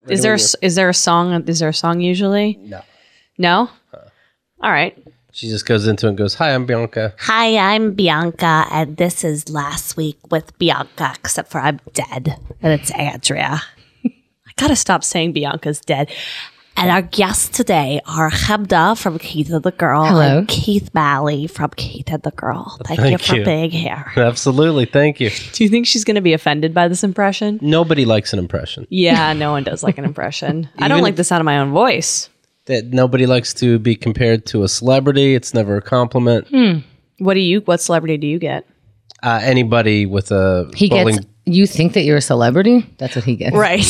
Is there a song? Is there a song usually? No. No? All right. She just goes into it and goes, "Hi, I'm Bianca." Hi, I'm Bianca, and this is Last Week with Bianca, except for I'm dead, and it's Andrea. I gotta stop saying Bianca's dead. And our guests today are Chemda from Keith and the Girl Hello. and Keith Malley from Keith and the Girl. Thank you for being here. Absolutely. Thank you. Do you think she's gonna be offended by this impression? Nobody likes an impression. Yeah, no one does like an impression. I don't like the sound of my own voice. That nobody likes to be compared to a celebrity. It's never a compliment. What celebrity do you get? Anybody with a He bowling... gets. You think that you're a celebrity? That's what he gets. Right.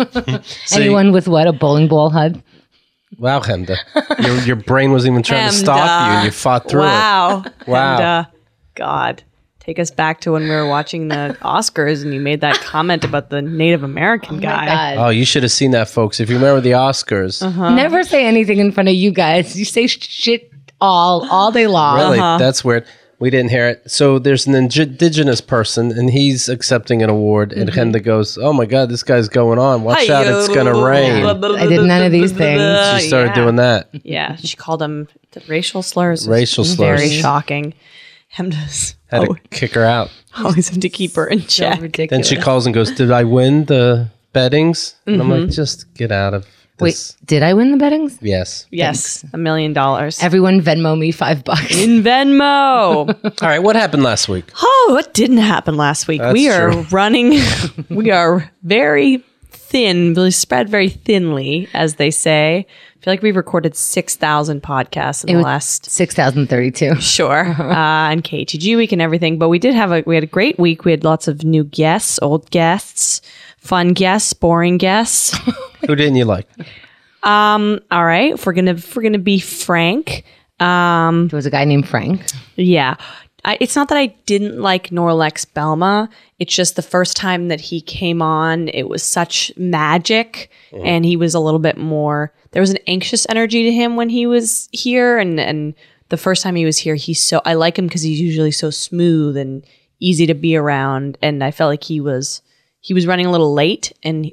Anyone with what? A bowling ball HUD? Wow, Chemda. your brain wasn't even trying to stop you, and you fought through Wow. it. Wow. And, God. Take us back to when we were watching the Oscars and you made that comment about the Native American guy. Oh, you should have seen that, folks. If you remember the Oscars. Never say anything in front of you guys. You say shit all day long. Really? That's weird. We didn't hear it. So there's an indigenous person, and he's accepting an award, and Chemda goes, "Oh my God, this guy's going on. Watch out, it's going to rain." I did none of these things. She started doing that. Yeah, she called him the racial slurs. Racial slurs. Very shocking. Hemda's Had to kick her out. always have to keep her in So check. Then ridiculous. she calls and goes, "Did I win the bettings?" And I'm like, just get out of this. Wait, did I win the bettings? Yes. Yes, $1 million. Everyone Venmo me $5. In Venmo. All right, what happened last week? Oh, what didn't happen last week? That's we are true. running, we are very thin, really spread very thinly, as they say. I feel like we've recorded 6,000 podcasts in the last 6,032. Sure. And KTG week and everything. But we had a great week. We had lots of new guests, old guests, fun guests, boring guests. Who didn't you like? All right. If we're gonna be frank. There was a guy named Frank. Yeah. It's not that I didn't like Norlex Belma. It's just the first time that he came on, it was such magic, and he was a little bit more. There was an anxious energy to him when he was here, and the first time he was here, I like him because he's usually so smooth and easy to be around, and I felt like he was running a little late, and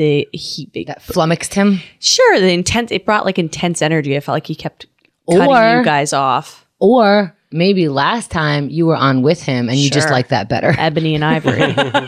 That flummoxed him. sure it brought like intense energy. I felt like he kept cutting Or- you guys off. Or maybe last time you were on with him and you just Sure. like that better. Ebony and Ivory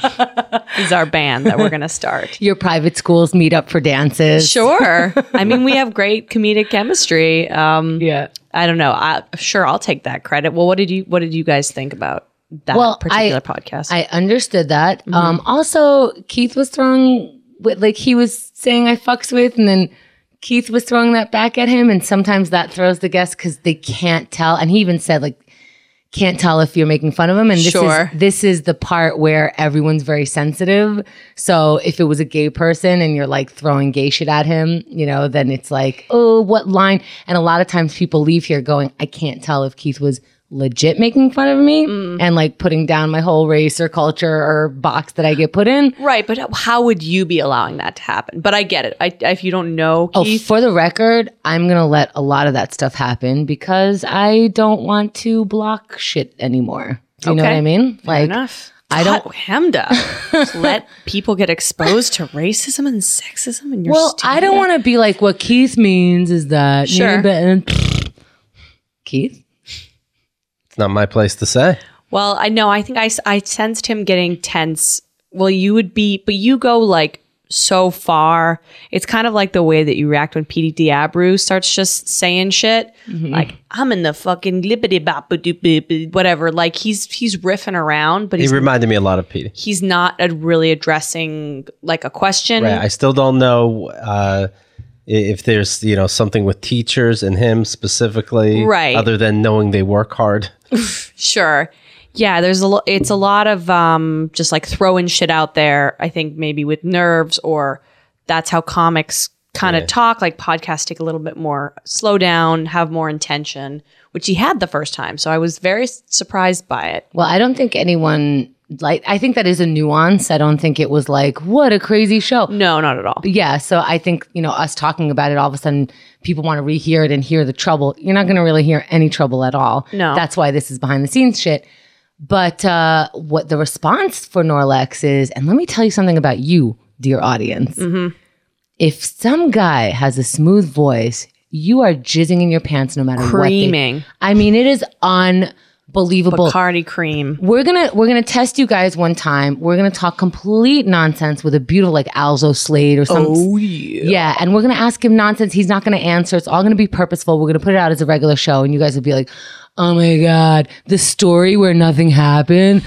is our band that we're going to start. Your private schools meet up for dances. Sure. I mean, we have great comedic chemistry. Yeah. I don't know. I'll take that credit. Well, what did you guys think about that particular podcast? I understood that. Also, Keith was throwing, he was saying I fucks with, and then Keith was throwing that back at him, and sometimes that throws the guests because they can't tell. And he even said, can't tell if you're making fun of him. And this is the part where everyone's very sensitive. So if it was a gay person and you're throwing gay shit at him, then it's oh, what line? And a lot of times people leave here going, I can't tell if Keith was legit making fun of me and putting down my whole race or culture or box that I get put in. right, but how would you be allowing that to happen? But I get it. If you don't know Keith, For the record, I'm going to let a lot of that stuff happen because I don't want to block shit anymore. Do you know what I mean? fair enough. I don't- Hemda. Just let people get exposed to racism and sexism, and you're I don't want to be like, what Keith means is that. Sure. Keith? It's not my place to say. Well, I know. I think I sensed him getting tense. Well, you would be, but you go so far. It's kind of like the way that you react when Petey Diabru starts just saying shit. I'm in the fucking lippity bop whatever. He's riffing around, but He reminded me a lot of Petey. he's not really addressing a question. Right. I still don't know if there's something with teachers and him specifically, Right. other than knowing they work hard. Sure. Yeah, it's a lot of just throwing shit out there, I think maybe with nerves, or that's how comics kind of talk. Podcasts take a little bit more slow down, have more intention, which he had the first time. So I was very surprised by it. Well, I don't think anyone, I think that is a nuance. I don't think it was what a crazy show. No, not at all. Yeah, so I think, us talking about it, all of a sudden people want to rehear it and hear the trouble. You're not going to really hear any trouble at all. No. That's why this is behind the scenes shit. But what the response for Norlex is, and let me tell you something about you, dear audience. if some guy has a smooth voice, you are jizzing in your pants no matter Creaming. what. I mean, it is unbelievable. Bacardi cream. We're gonna test you guys one time. We're gonna talk complete nonsense with a beautiful like Alzo Slade or something. Oh, yeah. Yeah, and we're gonna ask him nonsense. He's not gonna answer. It's all gonna be purposeful. We're gonna put it out as a regular show, and you guys will be like, "Oh my god, the story where nothing happened."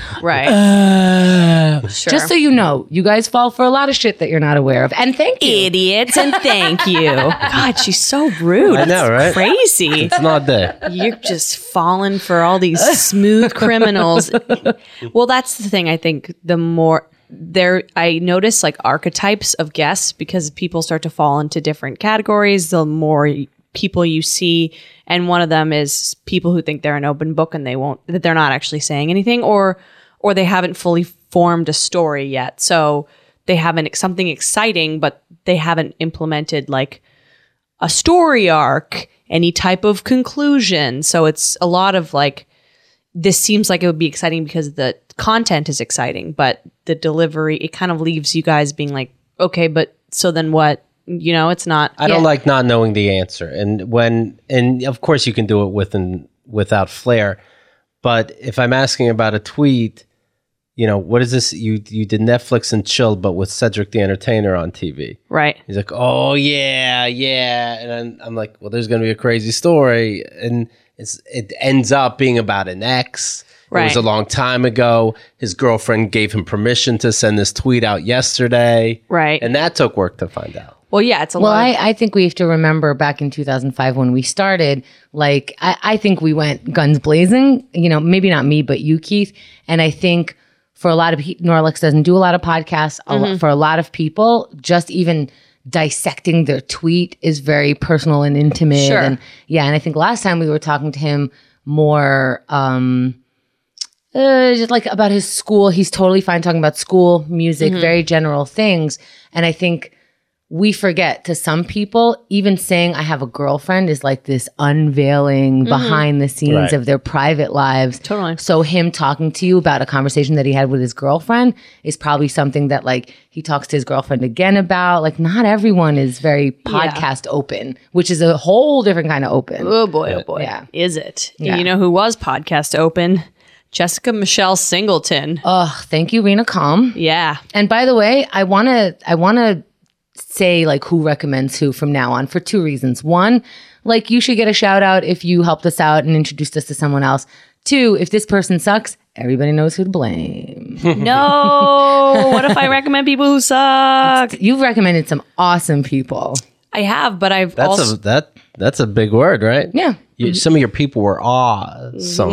Right. Sure. Just so you know, you guys fall for a lot of shit that you're not aware of. And thank you. Idiots, and thank you. God, she's so rude. I know, right? Crazy. It's not there. You're just falling for all these smooth criminals. Well, that's the thing. I think the more I notice like archetypes of guests because people start to fall into different categories. The more people you see, and one of them is people who think they're an open book and that they're not actually saying anything, or they haven't fully formed a story yet. So they haven't something exciting, but they haven't implemented like a story arc, any type of conclusion. So it's a lot of like, this seems like it would be exciting because the content is exciting, but the delivery, it kind of leaves you guys being like, okay, but so then what? You know, it's not. I don't like not knowing the answer. And of course you can do it without flair. But if I'm asking about a tweet, you know, what is this? You did Netflix and chill, but with Cedric the Entertainer on TV. Right. He's like, oh yeah. And I'm like, well, there's going to be a crazy story. And it ends up being about an ex. Right. It was a long time ago. His girlfriend gave him permission to send this tweet out yesterday. Right. And that took work to find out. Well, yeah, it's a Well, lot. I think we have to remember back in 2005 when we started, like, I think we went guns blazing, you know, maybe not me, but you, Keith. And I think for a lot of people, Norlex doesn't do a lot of podcasts. For a lot of people, just even dissecting their tweet is very personal and intimate. Sure. And yeah, and I think last time we were talking to him more, just like about his school. He's totally fine talking about school, music, very general things. And I think we forget, to some people, even saying I have a girlfriend is like this unveiling behind the scenes of their private lives. Totally. So him talking to you about a conversation that he had with his girlfriend is probably something that like he talks to his girlfriend again about. Like not everyone is very podcast open, which is a whole different kind of open. Oh boy. Yeah. Is it? Yeah. You know who was podcast open? Jessica Michelle Singleton. Thank you, Rena Calm. Yeah. And by the way, I wanna say like who recommends who from now on for two reasons. One, like you should get a shout out if you helped us out and introduced us to someone else. Two, if this person sucks, everybody knows who to blame. No. What if I recommend people who suck? You've recommended some awesome people. I have, but I've also... That's a big word, right? Yeah. Some of your people were awesome.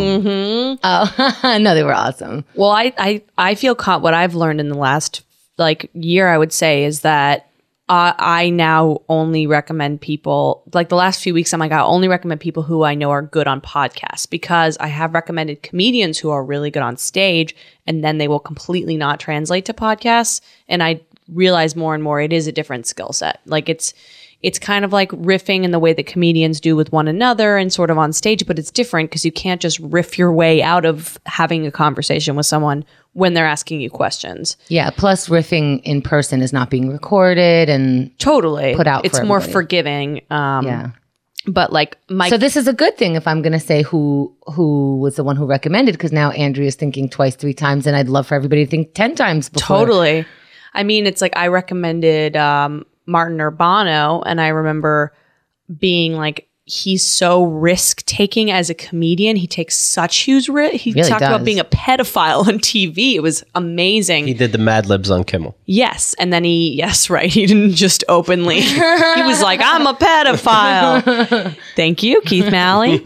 Oh, no, they were awesome. Well, I feel what I've learned in the last like year, I would say, is that I now only recommend people, like the last few weeks, I'm like, I only recommend people who I know are good on podcasts, because I have recommended comedians who are really good on stage, and then they will completely not translate to podcasts. And I realize more and more it is a different skill set. Like it's kind of like riffing in the way that comedians do with one another and sort of on stage, but it's different because you can't just riff your way out of having a conversation with someone when they're asking you questions. Yeah. Plus, riffing in person is not being recorded and Totally put out. It's for more everybody. forgiving. Yeah. But like So this is a good thing if I'm going to say who was the one who recommended, because now Andrea's thinking twice, 3 times, and I'd love for everybody to think 10 times before. Totally. I mean, it's like I recommended Martin Urbano, and I remember being like, he's so risk-taking as a comedian. He takes such huge risk. He really talked does. about being a pedophile on TV. It was amazing. He did the Mad Libs on Kimmel. Yes. And then he didn't just openly. He was like, I'm a pedophile. Thank you, Keith Malley.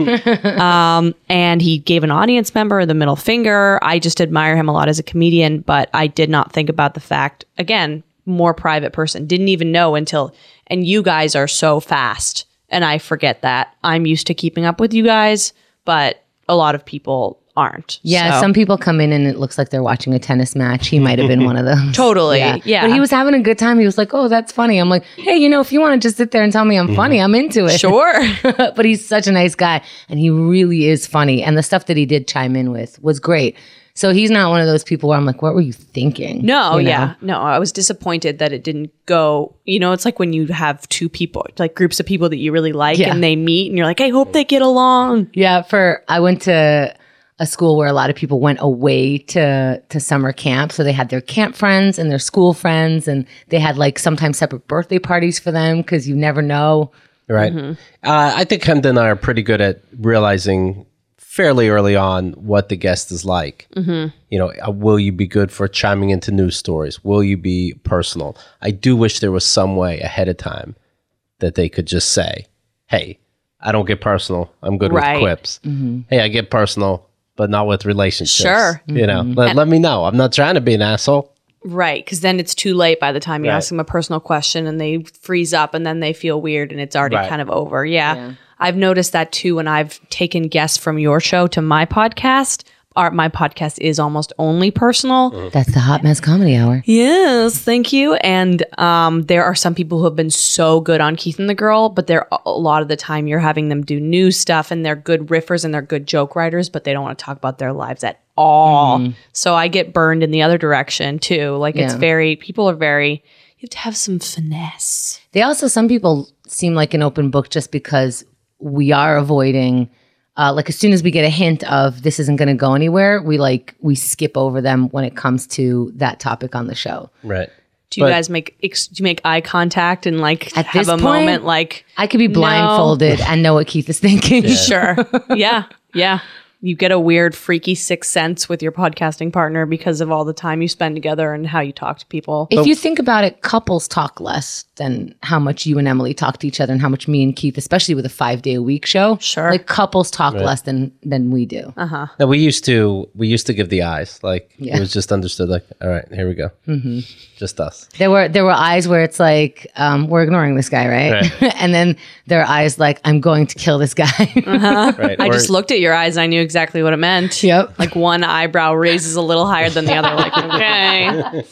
And he gave an audience member the middle finger. I just admire him a lot as a comedian, but I did not think about the fact, again, more private person. Didn't even know until, and you guys are so fast. And I forget that. I'm used to keeping up with you guys, but a lot of people aren't. Yeah, So- some people come in and it looks like they're watching a tennis match. He might have been one of those. Totally. Yeah. But he was having a good time. He was like, oh, that's funny. I'm like, hey, if you want to just sit there and tell me I'm funny, I'm into it. Sure. But he's such a nice guy, and he really is funny. And the stuff that he did chime in with was great. So he's not one of those people where I'm like, what were you thinking? No, You know? yeah. No, I was disappointed that it didn't go. It's like when you have two people, like groups of people that you really like Yeah. and they meet and you're like, I hope they get along. Yeah, I went to a school where a lot of people went away to summer camp. So they had their camp friends and their school friends, and they had like sometimes separate birthday parties for them because you never know. Right. I think Hemda and I are pretty good at realizing fairly early on what the guest is like. Will you be good for chiming into news stories? Will you be personal? I do wish there was some way ahead of time that they could just say, hey, I don't get personal. I'm good Right. with quips. Hey, I get personal, but not with relationships. Sure. Let me know. I'm not trying to be an asshole. Right. Because then it's too late by the time you ask them a personal question and they freeze up and then they feel weird and it's already Right. kind of over. Yeah. I've noticed that too when I've taken guests from your show to my podcast. My podcast is almost only personal. That's the Hot Mess Comedy Hour. Yes, thank you. And there are some people who have been so good on Keith and the Girl, but they're a lot of the time you're having them do news stuff and they're good riffers and they're good joke writers, but they don't want to talk about their lives at all. So I get burned in the other direction too. Like it's people are very, you have to have some finesse. Some people seem like an open book just because we are avoiding, like as soon as we get a hint of this isn't going to go anywhere, we skip over them when it comes to that topic on the show. Right. Do you guys make eye contact and like At have this a point, moment like I could be no. blindfolded and know what Keith is thinking. Sure. Yeah. Yeah. You get a weird, freaky sixth sense with your podcasting partner because of all the time you spend together and how you talk to people. If you think about it, couples talk less than how much you and Emily talk to each other and how much me and Keith, especially with a 5-day-a-week show. Sure. Like couples talk less than we do. No, we used to give the eyes. Like Yeah. it was just understood. Like, all right, here we go. Just us. There were eyes where it's like, we're ignoring this guy, right? And then there are eyes like, I'm going to kill this guy. Right. I just looked at your eyes. I knew exactly what it meant. Yep. Like one eyebrow raises a little higher than the other. Like, okay.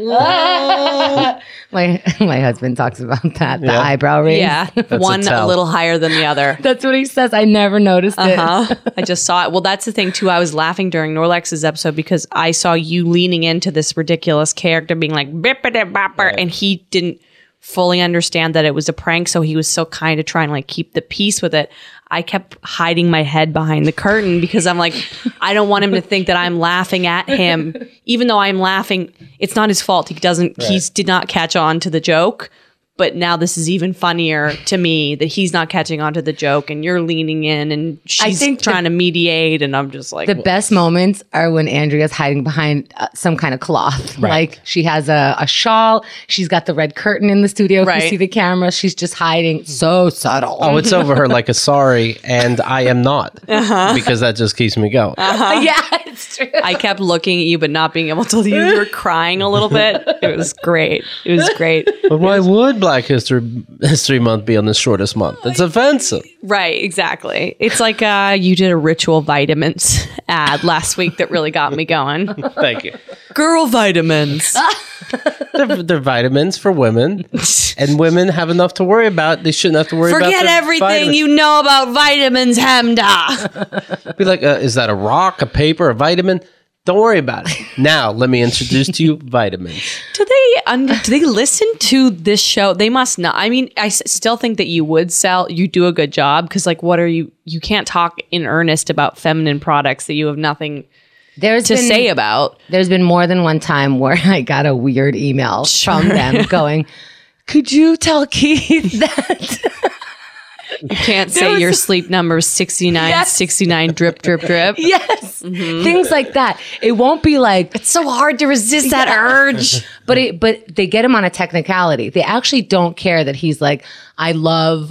My husband talks about that, the Yeah. eyebrow raise. Yeah. a One a tell. little higher than the other. That's what he says. I never noticed it. I just saw it. Well, that's the thing too. I was laughing during Norlex's episode because I saw you leaning into this ridiculous character being like bippity bopper, and he didn't fully understand that it was a prank, so he was still kind of trying to like keep the peace with it. I kept hiding my head behind the curtain because I'm like, I don't want him to think that I'm laughing at him, even though I'm laughing. It's not his fault. He did not catch on to the joke. But now this is even funnier to me that he's not catching on to the joke and you're leaning in and she's think trying to mediate. And I'm just like, The best moments are when Andrea's hiding behind some kind of cloth. Right. Like she has a shawl. She's got the red curtain in the studio. If Right. you see the camera, she's just hiding. So subtle. Oh, it's over her like a sorry, and I am not because that just keeps me going. Yeah, it's true. I kept looking at you, but not being able to. You were crying a little bit. It was great. It was great. But why would Black History Month be on the shortest month? It's offensive. Right, exactly. It's like you did a Ritual Vitamins ad last week that really got me going. Thank you. Girl vitamins. They're vitamins for women, and women have enough to worry about. They shouldn't have to worry about. Forget their everything vitamins. you know about vitamins, Hemda. Be like, is that a rock, a paper, a vitamin? Don't worry about it. Now, let me introduce to you vitamins. Do they listen to this show? They must not. I mean, I still think that you do a good job because like, what are you can't talk in earnest about feminine products that you have nothing to say about. There's been more than one time where I got a weird email from them going, could you tell Keith that? You can't say your sleep number is 69, Yes. 69, drip, drip, drip. Yes. Things like that. It won't be like, It's so hard to resist that urge. but they get him on a technicality. They actually don't care that he's like, I love,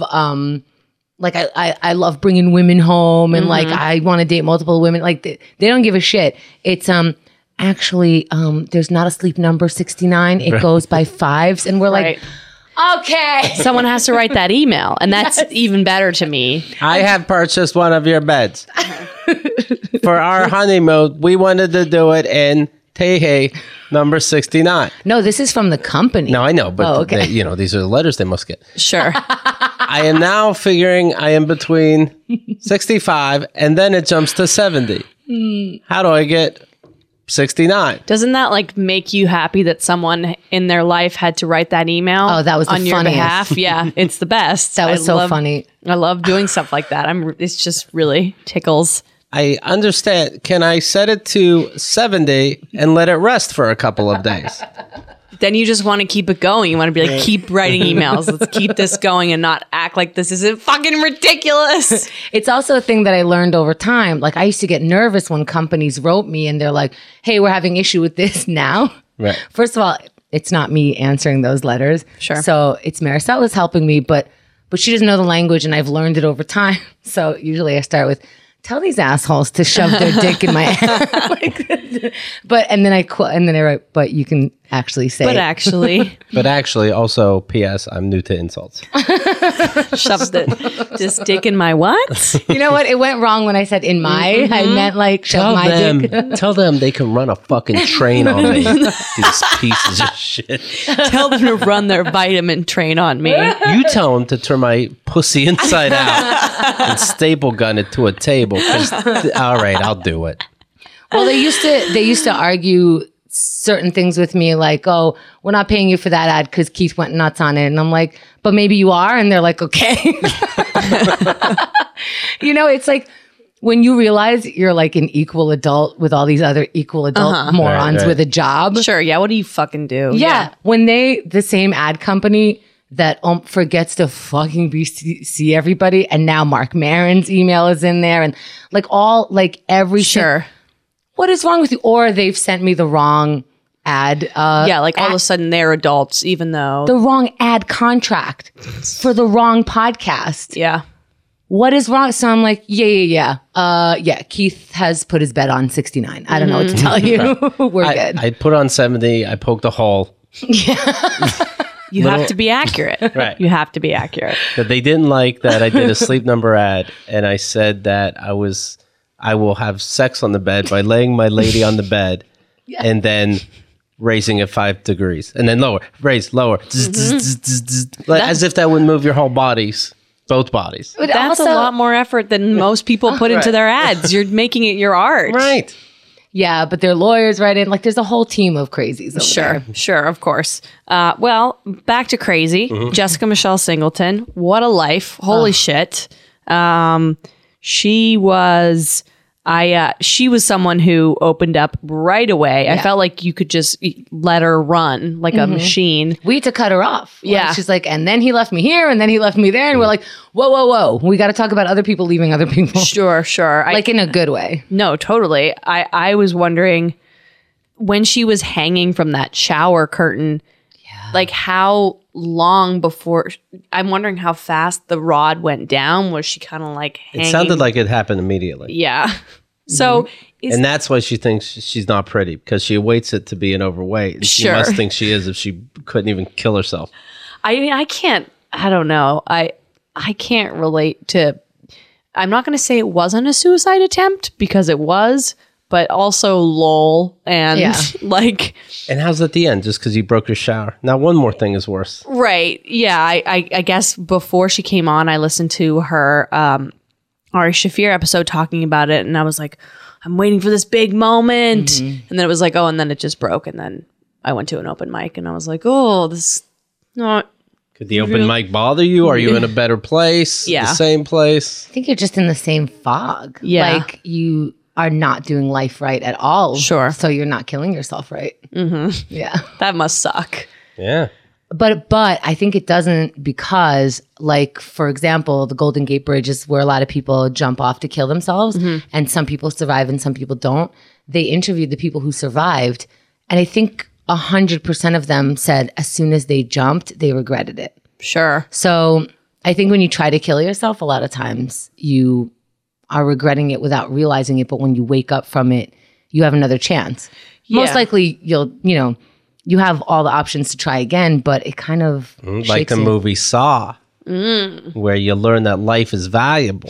I love bringing women home and like, I want to date multiple women. Like they don't give a shit. It's, actually, there's not a sleep number 69. It goes by fives. And we're Right. like, okay. Someone has to write that email. And that's even better to me. I have purchased one of your beds. For our honeymoon, we wanted to do it in Tehe, number 69. No, this is from the company. No, I know, but Oh, okay. these are the letters they must get. Sure. I am now figuring I am between 65 and then it jumps to 70. How do I get 69. Doesn't that like make you happy that someone in their life had to write that email? Oh, that was the on your funniest. behalf. Yeah, it's the best. That was so funny. I love doing stuff like that. It's just really tickles. I understand. Can I set it to 70 and let it rest for a couple of days? Then you just want to keep it going. You want to be like, keep writing emails. Let's keep this going and not act like this isn't fucking ridiculous. It's also a thing that I learned over time. Like I used to get nervous when companies wrote me and they're like, hey, we're having issue with this now. Right. First of all, it's not me answering those letters. Sure. So it's Maricella's helping me, but she doesn't know the language and I've learned it over time. So usually I start with, tell these assholes to shove their dick in my ass. And then I write, but you can actually say But it. actually, But actually, also, P.S., I'm new to insults. shove this dick in my what? You know what? It went wrong when I said in my. I meant like shove my dick. Tell them they can run a fucking train on me. These pieces of shit. Tell them to run their vitamin train on me. You tell them to turn my pussy inside out and staple gun it to a table. All right, I'll do it. Well, they used to argue certain things with me, like, oh, we're not paying you for that ad because Keith went nuts on it. And I'm like, but maybe you are. And they're like, okay. You know, it's like when you realize you're like an equal adult with all these other equal adult morons Right. with a job. Sure, yeah. What do you fucking do? Yeah. When the same ad company that forgets to fucking see everybody, and now Mark Maron's email is in there, and like every Sure. what is wrong with you? Or they've sent me the wrong ad. Yeah, like all of a sudden they're adults, even though. The wrong ad contract for the wrong podcast. Yeah. What is wrong? So I'm like, yeah. Keith has put his bet on 69. I don't know what to tell you. We're good. I put on 70. I poked a hole. You have to be accurate. Right. You have to be accurate. But they didn't like that I did a Sleep Number ad, and I said that I will have sex on the bed by laying my lady on the bed and then raising it 5 degrees and then lower, raise, lower, like, as if that would move your whole bodies, both bodies. But That's also- a lot more effort than most people put into their ads. You're making it your art. Right. Yeah, but their lawyers write in. Like, there's a whole team of crazies over Sure, there. sure, of course. Well, back to crazy. Jessica Michelle Singleton. What a life. Holy shit. She was someone who opened up right away. I felt like you could just let her run like a machine. We had to cut her off. Like, Yeah. she's like, and then he left me here, and then he left me there. And we're like, whoa. We got to talk about other people leaving other people. Sure. Like in a good way. No, totally. I was wondering when she was hanging from that shower curtain, like how long before, I'm wondering how fast the rod went down. Was she kind of like hanging? It sounded like it happened immediately. Yeah. So And that's why she thinks she's not pretty, because she awaits it to be an overweight. And She Sure. must think she is if she couldn't even kill herself. I mean, I don't know. I can't relate to, I'm not going to say it wasn't a suicide attempt because it was, but also lol. And Yeah. like, And how's at the end? Just because you broke your shower. Now, one more thing is worse. right. Yeah. I guess before she came on, I listened to her, Ari Shafir episode talking about it. And I was like, I'm waiting for this big moment. And then it was like, oh, and then it just broke. And then I went to an open mic and I was like, oh, this not. Could the open mic bother you? Are you in a better place? Yeah. The same place? I think you're just in the same fog. Yeah. Like you are not doing life right at all. Sure. So you're not killing yourself right. Mm-hmm. Yeah. That must suck. Yeah. But I think it doesn't because, like, for example, the Golden Gate Bridge is where a lot of people jump off to kill themselves, and some people survive and some people don't. They interviewed the people who survived, and I think 100% of them said as soon as they jumped, they regretted it. Sure. So I think when you try to kill yourself, a lot of times you are regretting it without realizing it. But when you wake up from it, you have another chance. Most Yeah. likely you have all the options to try again, but it kind of Like shakes the you. movie Saw, where you learn that life is valuable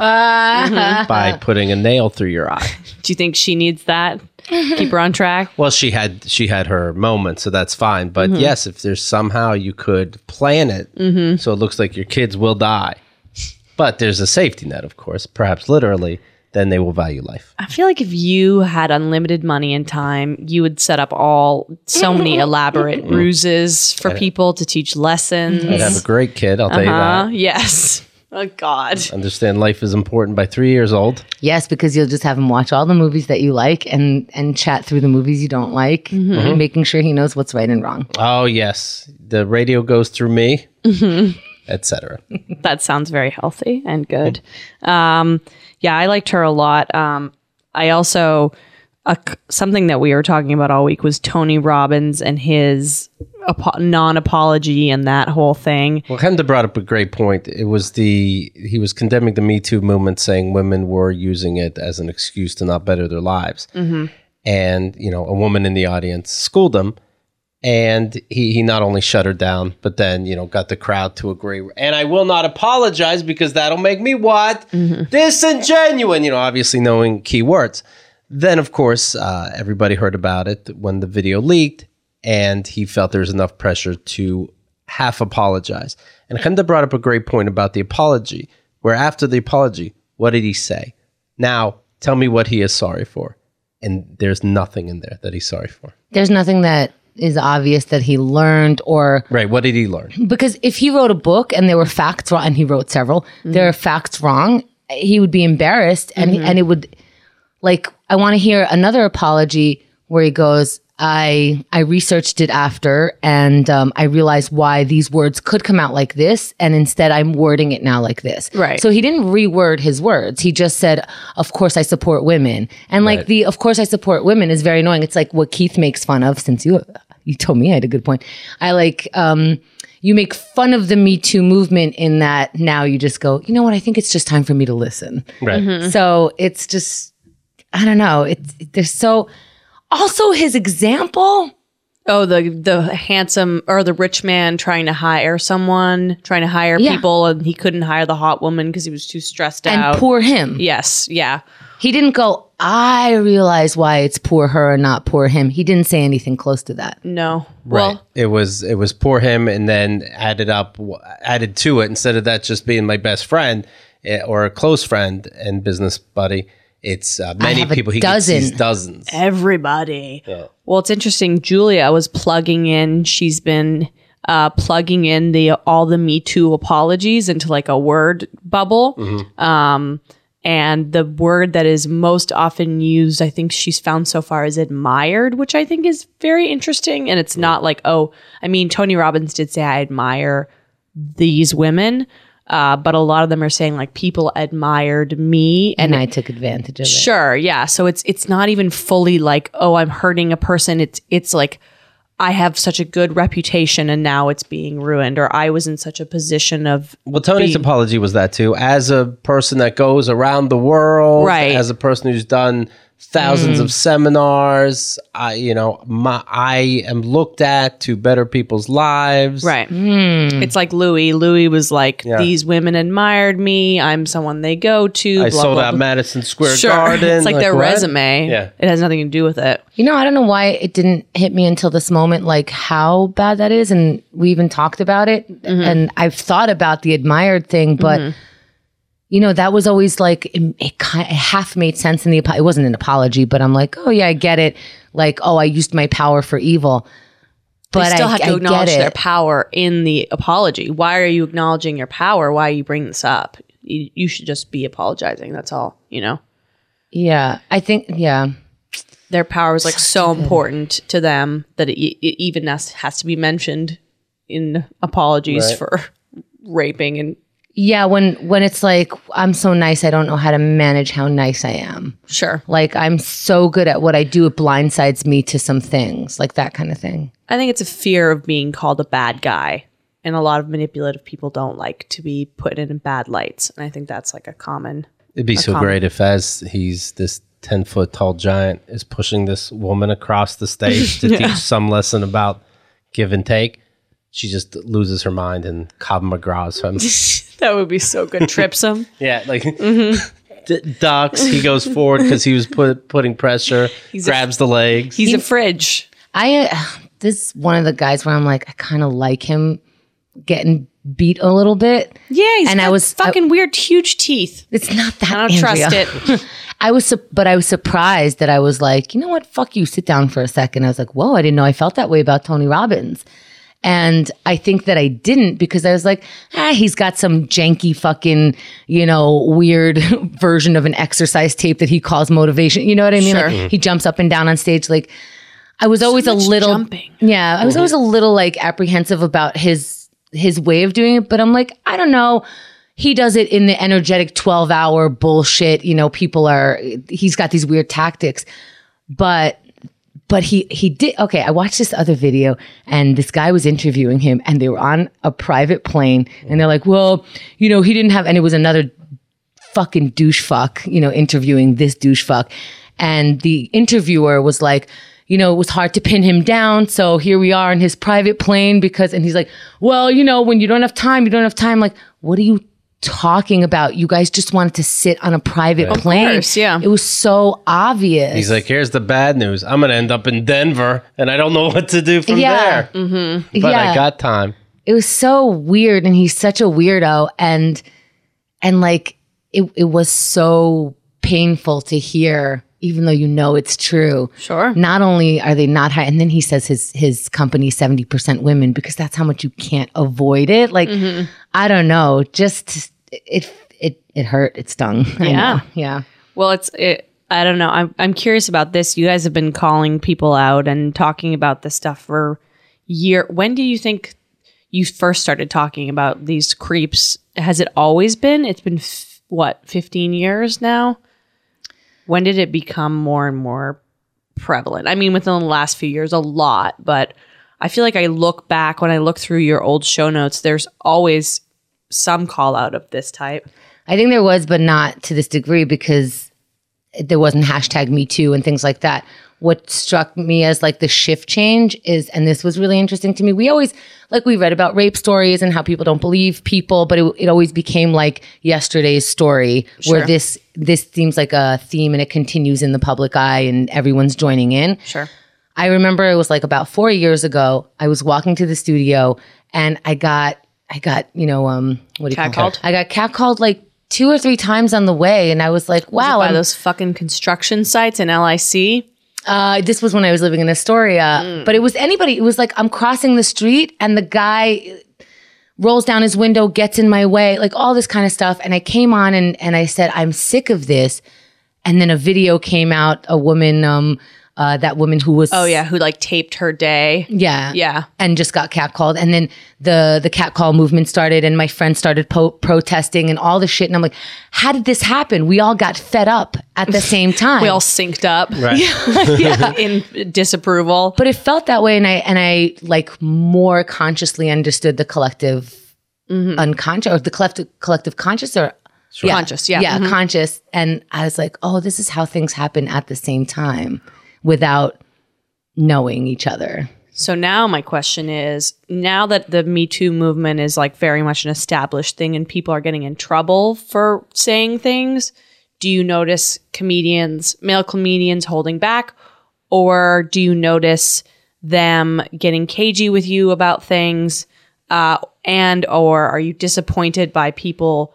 by putting a nail through your eye. Do you think she needs that? Keep her on track? Well, she had her moment, so that's fine. But yes, if there's somehow you could plan it so it looks like your kids will die, but there's a safety net, of course, perhaps literally, then they will value life. I feel like if you had unlimited money and time, you would set up so many elaborate ruses for people to teach lessons. I'd have a great kid, I'll tell you that. Yes. Oh, God. Understand life is important by 3 years old. Yes, because you'll just have him watch all the movies that you like and chat through the movies you don't like, making sure he knows what's right and wrong. Oh, yes. The radio goes through me, etc. That sounds very healthy and good. Yeah, I liked her a lot. I also, something that we were talking about all week was Tony Robbins and his non-apology and that whole thing. Well, Henda brought up a great point. He was condemning the Me Too movement, saying women were using it as an excuse to not better their lives. And, a woman in the audience schooled him. And he not only shut her down, but then, got the crowd to agree. And I will not apologize because that'll make me what? Disingenuine, obviously knowing key words. Then, of course, everybody heard about it when the video leaked, and he felt there was enough pressure to half apologize. And Henda brought up a great point about the apology, where after the apology, what did he say? Now, tell me what he is sorry for. And there's nothing in there that he's sorry for. There's nothing that is obvious that he learned or... Right, what did he learn? Because if he wrote a book and there were facts wrong, and he wrote several, there are facts wrong, he would be embarrassed and it would... Like, I want to hear another apology where he goes, I researched it after and I realized why these words could come out like this, and instead I'm wording it now like this. Right. So he didn't reword his words. He just said, of course I support women. And like the of course I support women is very annoying. It's like what Keith makes fun of, since you told me I had a good point. I like you make fun of the Me Too movement in that now you just go, you know what, I think it's just time for me to listen. Right. So it's just, I don't know. There's so... Also, his example. Oh, the handsome or the rich man trying to hire people, and he couldn't hire the hot woman because he was too stressed out. And poor him. Yes, yeah. He didn't go, I realize why it's poor her and not poor him. He didn't say anything close to that. No. Right. Well, It was poor him, and then added to it, instead of that just being my best friend or a close friend and business buddy. It's many people. He sees dozens. Everybody. Yeah. Well, it's interesting. Julia was plugging in. She's been plugging in all the Me Too apologies into like a word bubble. And the word that is most often used, I think she's found so far, is admired, which I think is very interesting. And it's not like, Tony Robbins did say, I admire these women. But a lot of them are saying like people admired me and I took advantage of it. Sure, yeah. So it's not even fully like, oh, I'm hurting a person. It's like I have such a good reputation and now it's being ruined, or I was in such a position of... Well, Tony's apology was that too. As a person that goes around the world, right. As a person who's done thousands of seminars, I am looked at to better people's lives. Right. It's like Louis. Louis was like, these women admired me. I'm someone they go to. I sold out Madison Square Garden. It's like their what? resume. Yeah. It has nothing to do with it. I don't know why it didn't hit me until this moment, like how bad that is. And we even talked about it. And I've thought about the admired thing, but... that was always like, it half made sense in it wasn't an apology, but I'm like, oh yeah, I get it. Like, oh, I used my power for evil. But they still have to acknowledge get their power in the apology. Why are you acknowledging your power? Why are you bringing this up? You should just be apologizing. That's all, Yeah, I think, their power is like so important to them that it even has to be mentioned in apologies for raping and... Yeah, when it's like, I'm so nice, I don't know how to manage how nice I am. Sure. Like, I'm so good at what I do, it blindsides me to some things, like that kind of thing. I think it's a fear of being called a bad guy. And a lot of manipulative people don't like to be put in bad lights. And I think that's like a common... It'd be so great if, as he's this 10-foot tall giant, is pushing this woman across the stage to teach some lesson about give and take. She just loses her mind and Krav Magra's him. That would be so good. Trips him. Yeah, like ducks. He goes forward because he was putting pressure. Grabs the legs. He's a fridge. This is one of the guys where I'm like, I kind of like him getting beat a little bit. Yeah, he's And got fucking weird, huge teeth. It's not that. I don't trust it. I was surprised that I was like, you know what? Fuck you. Sit down for a second. I was like, whoa, I didn't know I felt that way about Tony Robbins. And I think that I didn't because I was like, he's got some janky fucking, weird version of an exercise tape that he calls motivation. You know what I mean? Sure. Like he jumps up and down on stage. Like I was always a little jumping. Yeah, I was always a little like apprehensive about his way of doing it. But I'm like, I don't know. He does it in the energetic 12-hour bullshit. He's got these weird tactics. But he did. Okay, I watched this other video and this guy was interviewing him and they were on a private plane and they're like, well, he didn't have, and it was another fucking douche fuck, interviewing this douche fuck. And the interviewer was like, it was hard to pin him down. So here we are in his private plane and he's like, well, when you don't have time, you don't have time. Like, what are you talking about? You guys just wanted to sit on a private plane. Of course, yeah. It was so obvious. He's like, here's the bad news. I'm going to end up in Denver and I don't know what to do from there. Mm-hmm. But I got time. It was so weird. And he's such a weirdo. And like, it was so painful to hear, even though it's true. Sure. Not only are they not high, and then he says his company 70% women because that's how much you can't avoid it. Like, I don't know, just it hurt, it stung. Yeah. Yeah. Well, I don't know. I'm curious about this. You guys have been calling people out and talking about this stuff for years. When do you think you first started talking about these creeps? Has it always been? It's been 15 years now? When did it become more and more prevalent? I mean, within the last few years, a lot, but I feel like when I look through your old show notes, there's always some call out of this type. I think there was, but not to this degree because there wasn't #MeToo and things like that. What struck me as like the shift change is, and this was really interesting to me, we always, like we read about rape stories and how people don't believe people, but it always became like yesterday's story where this seems like a theme and it continues in the public eye and everyone's joining in. Sure. I remember it was like about 4 years ago, I was walking to the studio and I got what do you Catcalled? call it? I got catcalled like 2 or 3 times on the way and I was like, wow. By those fucking construction sites in LIC? This was when I was living in Astoria, but it was anybody. It was like I'm crossing the street and the guy rolls down his window, gets in my way, like all this kind of stuff. And I came on and I said, I'm sick of this. And then a video came out, a woman, that woman who was... Oh, yeah, who like taped her day. Yeah. Yeah. And just got catcalled. And then the catcall movement started and my friends started protesting and all the shit. And I'm like, how did this happen? We all got fed up at the same time. We all synced up. Right. yeah. In disapproval. But it felt that way. And I like more consciously understood the collective unconscious or the collective conscious or... Sure. Conscious, yeah. Yeah, conscious. And I was like, oh, this is how things happen at the same time without knowing each other. So now my question is, now that the Me Too movement is like very much an established thing and people are getting in trouble for saying things, do you notice male comedians holding back? Or do you notice them getting cagey with you about things? Or are you disappointed by people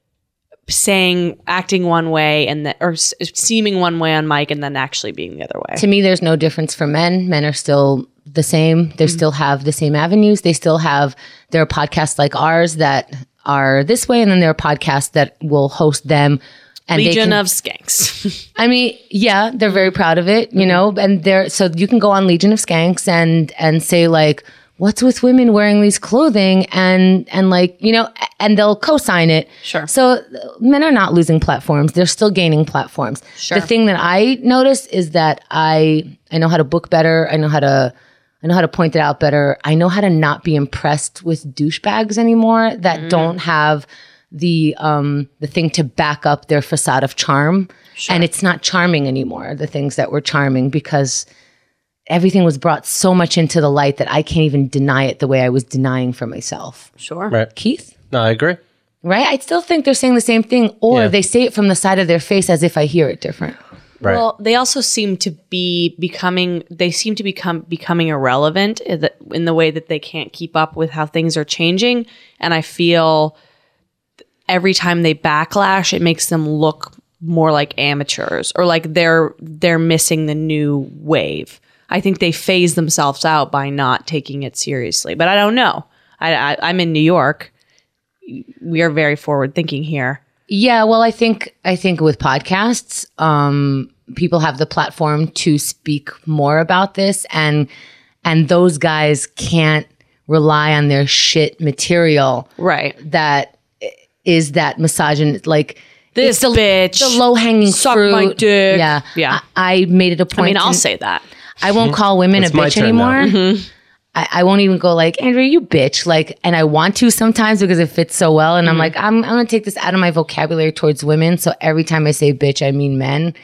acting one way or seeming one way on mic and then actually being the other way? To me, there's no difference for men. Men are still the same. They still have the same avenues. They still have their podcasts like ours that are this way, and then there are podcasts that will host them. And Legion of Skanks. I mean, yeah, they're very proud of it, and so you can go on Legion of Skanks and say like, what's with women wearing these clothing and like, and they'll co-sign it. Sure. So men are not losing platforms. They're still gaining platforms. Sure. The thing that I noticed is that I know how to book better. I know how to point it out better. I know how to not be impressed with douchebags anymore that don't have the thing to back up their facade of charm. Sure. And it's not charming anymore, the things that were charming, because everything was brought so much into the light that I can't even deny it the way I was denying for myself. Sure. Right. Keith? No, I agree. Right? I still think they're saying the same thing, or Yeah. they say it from the side of their face as if I hear it different. Right. Well, they also seem to be becoming irrelevant in the way that they can't keep up with how things are changing. And I feel every time they backlash, it makes them look more like amateurs or like they're missing the new wave. I think they phase themselves out by not taking it seriously. But I don't know. I'm in New York. We are very forward thinking here. Yeah, well, I think with podcasts, people have the platform to speak more about this, and those guys can't rely on their shit material, Right. that is that misogynist, like This it's bitch. the low hanging Suck fruit. my dick. Yeah, Yeah. I made it a point. I mean, I'll to- say that. I won't call women It's a my bitch turn now. anymore. I won't even go like, Andrea, you bitch. Like, and I want to sometimes because it fits so well. And I'm like, I'm going to take this out of my vocabulary towards women. So every time I say bitch, I mean men.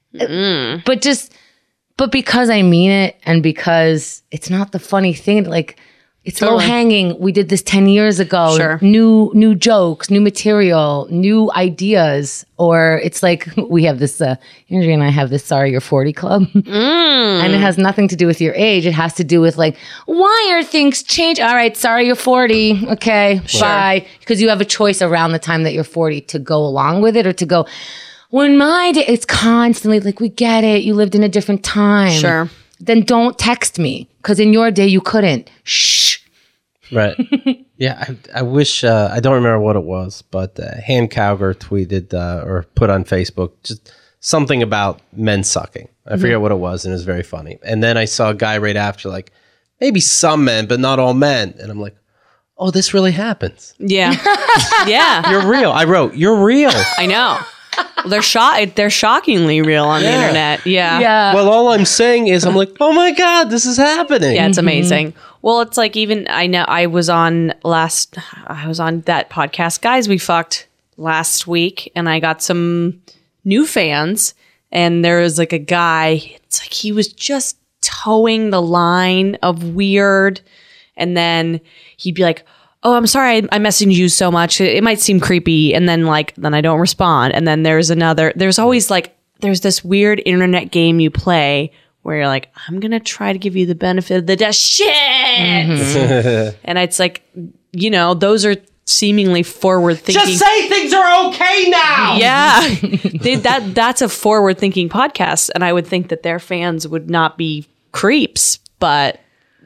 But because I mean it and because it's not the funny thing, like, it's low hanging. We did this 10 years ago. Sure. New jokes, new material, new ideas. Or it's like we have this, Andrea and I have this Sorry You're 40 club. And it has nothing to do with your age. It has to do with like, why are things changing? All right, sorry you're 40. Okay, bye. Because you have a choice around the time that you're 40 to go along with it or to go, when my day, it's constantly like, we get it. You lived in a different time. Sure. Then don't text me because in your day you couldn't. Shh. Right. Yeah, I wish, I don't remember what it was, but Han Cowger tweeted or put on Facebook just something about men sucking. I forget what it was, and it was very funny. And then I saw a guy right after, like, maybe some men, but not all men. And I'm like, oh, this really happens. Yeah. Yeah. You're real. I wrote, you're real. I know. They're shockingly real on the internet. Yeah. Yeah. Well, all I'm saying is, I'm like, oh my God, this is happening. Yeah, it's amazing. Well, it's like even I was on that podcast, Guys We Fucked, last week, and I got some new fans, and there was like a guy, it's like he was just towing the line of weird, and then he'd be like, oh, I'm sorry I messaged you so much. It might seem creepy, and then I don't respond, and then there's always there's this weird internet game you play where you're like, I'm going to try to give you the benefit of the doubt. Shit! And it's like, those are seemingly forward thinking. Just say things are okay now. Yeah. That's a forward thinking podcast. And I would think that their fans would not be creeps, but.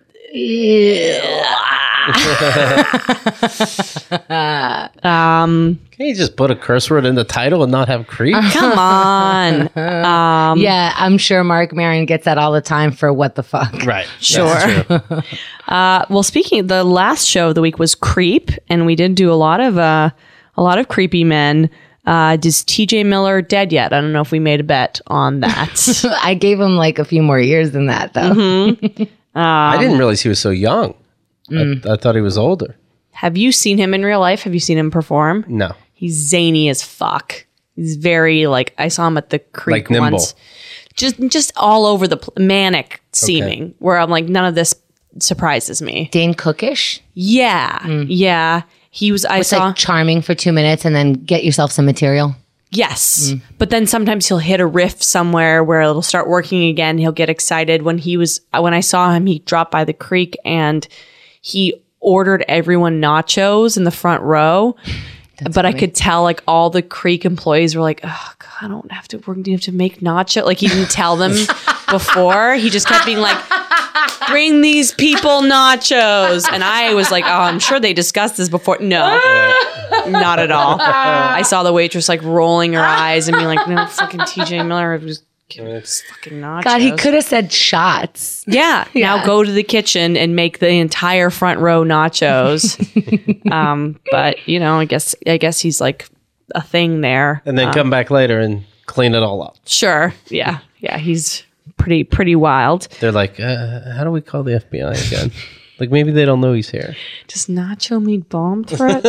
Can you just put a curse word in the title and not have creep? Come on. Yeah, I'm sure Mark Maron gets that all the time for what the fuck. Right. Sure. That's true. Well, the last show of the week was Creep, and we did do a lot of creepy men. Is TJ Miller dead yet? I don't know if we made a bet on that. I gave him like a few more years than that, though. I didn't realize he was so young. I thought he was older. Have you seen him in real life? Have you seen him perform? No. He's zany as fuck. He's very I saw him at the Creek Like nimble. once. Just all over the manic seeming, where I'm like, none of this surprises me. Dane Cookish. Yeah. Yeah. He was, It's like charming for 2 minutes and then get yourself some material. Yes. But then sometimes he'll hit a riff somewhere where it'll start working again. He'll get excited. When I saw him, he dropped by the Creek and he ordered everyone nachos in the front row. But I could tell all the Creek employees were like, oh God, I don't have to work. Do you have to make nacho? Like he didn't tell them before. He just kept being like, bring these people nachos. And I was like, oh, I'm sure they discussed this before. No, not at all. I saw the waitress rolling her eyes and being like, no, fucking TJ Miller was fucking nachos. God, he could have said shots. Yeah. Now go to the kitchen and make the entire front row nachos. But I guess he's like a thing there. And then come back later and clean it all up. Sure. Yeah. Yeah. He's pretty wild. They're like, how do we call the FBI again? Like maybe they don't know he's here. Does nacho mean bomb threat?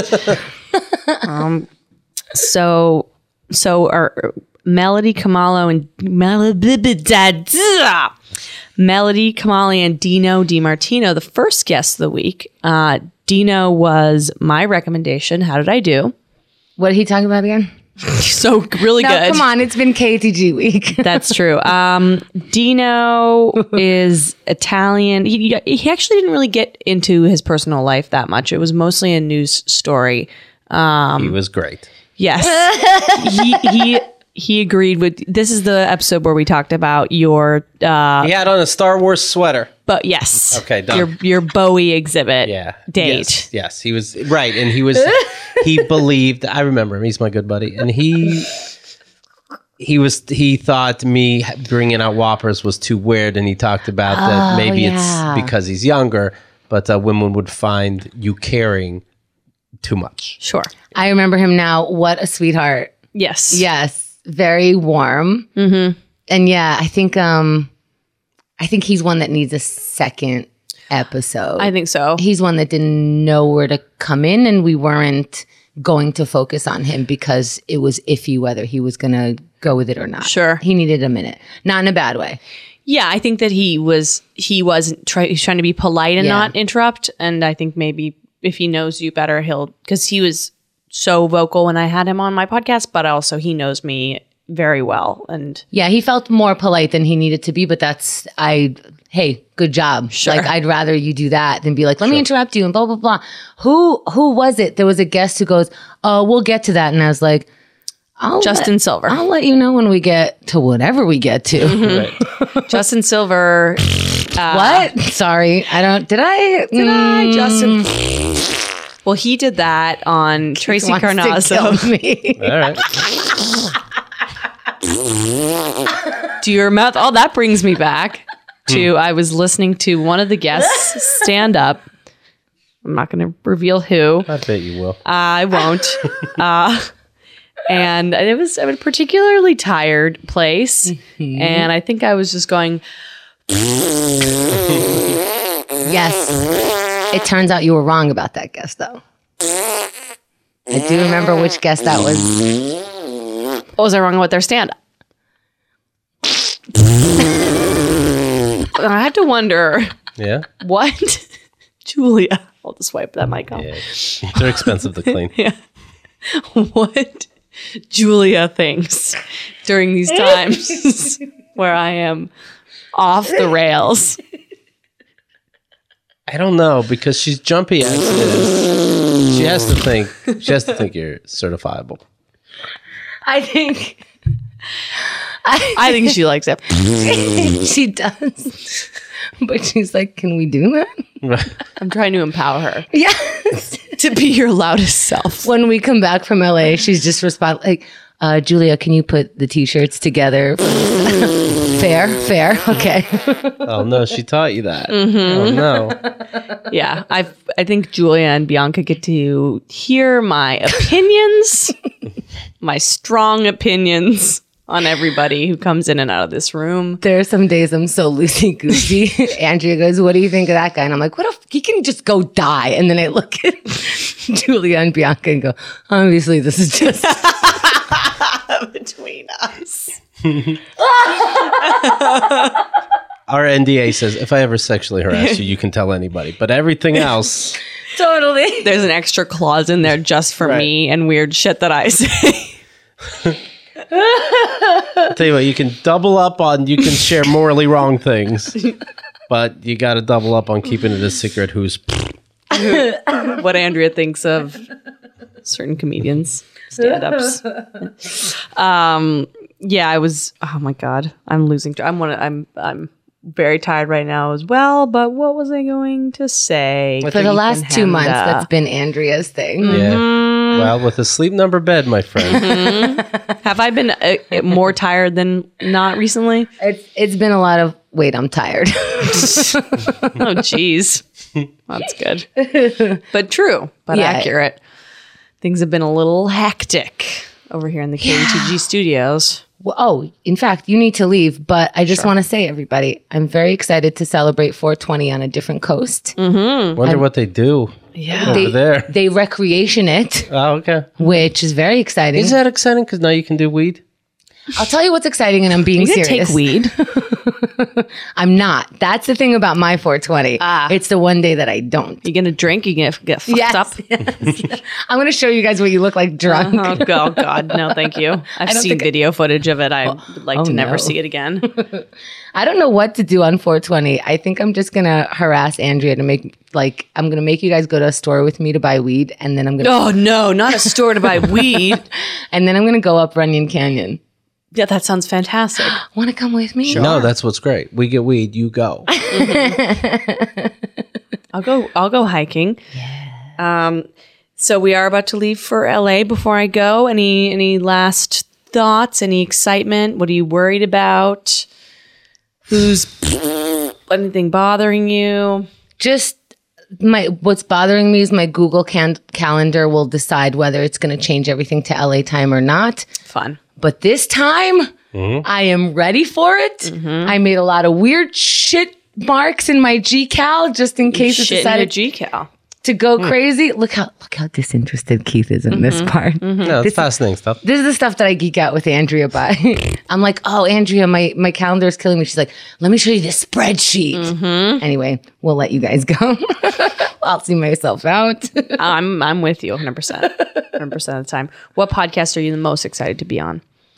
So our Melody Kamalo and Melody Kamali and Dino DiMartino, the first guest of the week. Dino was my recommendation. How did I do? What did he talk about again? So really No, good. come on, it's been KTG week. That's true. Dino is Italian. He actually didn't really get into his personal life that much. It was mostly a news story. He was great. Yes. he agreed with, this is the episode where we talked about your He had on a Star Wars sweater. but yes. Okay, done. Your Bowie exhibit date. Yes, he was right, and he believed. I remember him. He's my good buddy, and he thought me bringing out Whoppers was too weird, and he talked about that maybe it's because he's younger, but women would find you caring too much. Sure. I remember him now. What a sweetheart. Yes. Yes, very warm. Mm-hmm. And yeah, I think he's one that needs a second episode. I think so. He's one that didn't know where to come in, and we weren't going to focus on him because it was iffy whether he was going to go with it or not. Sure. He needed a minute. Not in a bad way. Yeah, I think that he's trying to be polite and not interrupt. And I think maybe if he knows you better, because he was so vocal when I had him on my podcast, but also he knows me very well. And yeah, he felt more polite than he needed to be, but hey, good job. Sure. Like, I'd rather you do that than be like, let me interrupt you and blah, blah, blah. Who was it? There was a guest who goes, oh, we'll get to that. And I was like, Justin Silver. I'll let you know when we get to whatever we get to. Right. Justin Silver. What? Sorry. Did I, Justin? Well, he did that on Tracy wants to Carnazzo. kill me. All right. Do you remember? Oh, that brings me back to I was listening to one of the guests stand up. I'm not going to reveal who. I bet you will. I won't. And it was a particularly tired place. And I think I was just going, Yes. It turns out you were wrong about that guest, though. I do remember which guest that was. what was I wrong with their stand up? I had to wonder Yeah. what Julia, I'll just wipe that mic off. Yeah. They're expensive to clean. What Julia thinks during these times where I am off the rails. I don't know, because she's jumpy as it is. She has to think you're certifiable. I think I think she likes it. she does. But she's like, can we do that? Right. I'm trying to empower her Yes. to be your loudest self. When we come back from LA, she's just responding like, Julia, can you put the t-shirts together? Fair. Okay. Oh no, she taught you that. Oh no. Yeah, I think Julia and Bianca get to hear my opinions, my strong opinions on everybody who comes in and out of this room. There are some days I'm so loosey-goosey. Andrea goes, what do you think of that guy? And I'm like, what if he can just go die? And then I look at Julia and Bianca and go, obviously this is just Between us. Our NDA says if I ever sexually harass you, you can tell anybody. But everything else, totally. There's an extra clause in there just for Right. me and weird shit that I say. I'll tell you what, you can share morally wrong things, but you got to double up on keeping it a secret who's. What Andrea thinks of certain comedians, stand-ups. Yeah, I was. Oh my god, I'm losing. I'm very tired right now as well. But what was I going to say? For the last 2 months, Handa? that's been Andrea's thing. Yeah. Well, with a sleep number bed, my friend. Have I been more tired than not recently? It's been a lot of, wait, I'm tired. Oh, geez. That's good. But true, but Yeah. accurate. Things have been a little hectic over here in the KTG studios. Well, oh, in fact, you need to leave, but I just want to say, everybody, I'm very excited to celebrate 420 on a different coast. Wonder what they do. Yeah. Over there. They recreation it, Oh, okay. which is very exciting. Is that exciting? Because now you can do weed. I'll tell you what's exciting, and I'm being You can serious. take weed. I'm not. That's the thing about my 420. It's the one day that I don't. You gonna drink? You gonna get fucked up? Yes. I'm going to show you guys what you look like drunk. Oh God, no, thank you. I've don't seen think video footage of it. I would like to never no. see it again. I don't know what to do on 420. I think I'm just going to harass Andrea to make, like, I'm going to make you guys go to a store with me to buy weed, and then I'm going to, Oh no, not a store to buy weed. and then I'm going to go up Runyon Canyon. Yeah, that sounds fantastic. Want to come with me? No, that's what's great. We get weed, you go. I'll go hiking. Yeah. So we are about to leave for LA. Before I go, any last thoughts? Any excitement? What are you worried about? Who's anything bothering you? Just what's bothering me is my Google calendar will decide whether it's going to change everything to LA time or not. Fun. But this time, I am ready for it. I made a lot of weird shit marks in my GCal just in case it Shit in decided your GCal. to go crazy. Look how disinterested Keith is in this part. No, it's fascinating stuff. This is the stuff that I geek out with Andrea by. I'm like, oh, Andrea, my calendar is killing me. She's like, let me show you this spreadsheet. Anyway, we'll let you guys go. I'll see myself out. I'm with you 100%. 100% of the time. What podcast are you the most excited to be on?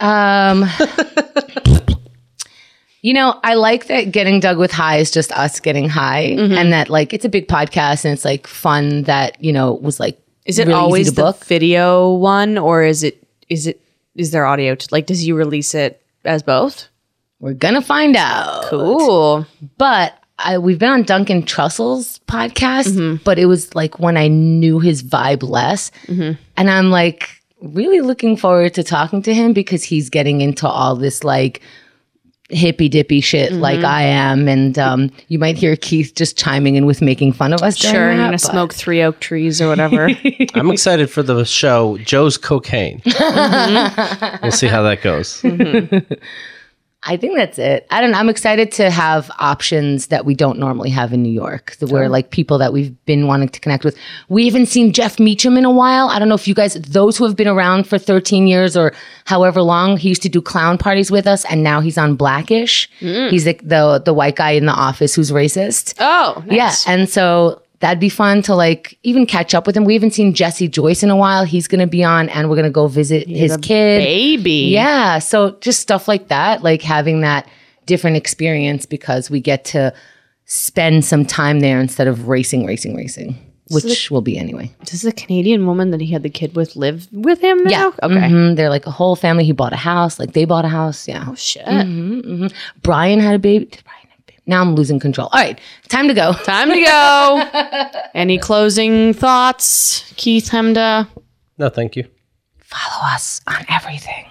I like that Getting Dug with High is just us getting high, and that like it's a big podcast and it's like fun that was like. Is it really always easy to the book. video one, or is there audio? Does he release it as both? We're gonna find out. Cool. But we've been on Duncan Trussell's podcast, but it was like when I knew his vibe less, and I'm like really looking forward to talking to him because he's getting into all this like hippy dippy shit like I am, and you might hear Keith just chiming in with making fun of us. Sure, during I'm that, gonna but- smoke 3 oak trees or whatever. I'm excited for the show Joe's Cocaine. We'll see how that goes. I think that's it. I don't know. I'm excited to have options that we don't normally have in New York, where like people that we've been wanting to connect with. We haven't seen Jeff Meacham in a while. I don't know if you guys, those who have been around for 13 years or however long, he used to do clown parties with us, and now he's on Blackish. He's like the white guy in the office who's racist. Oh, nice. Yeah, and so that'd be fun to like even catch up with him. We haven't seen Jesse Joyce in a while. He's going to be on, and we're going to go visit his kid. Baby. Yeah, so just stuff like that, like having that different experience because we get to spend some time there instead of racing, which will be anyway. Does the Canadian woman that he had the kid with live with him now? Yeah. Okay. They're like a whole family. He bought a house. Like they bought a house. Yeah. Oh, shit. Brian had a baby. Did Brian have a baby? Now I'm losing control. All right, time to go. Time to go. Any closing thoughts, Keith Hemda? No, thank you. Follow us on everything.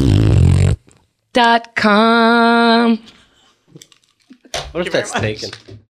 .com. What if that's taken?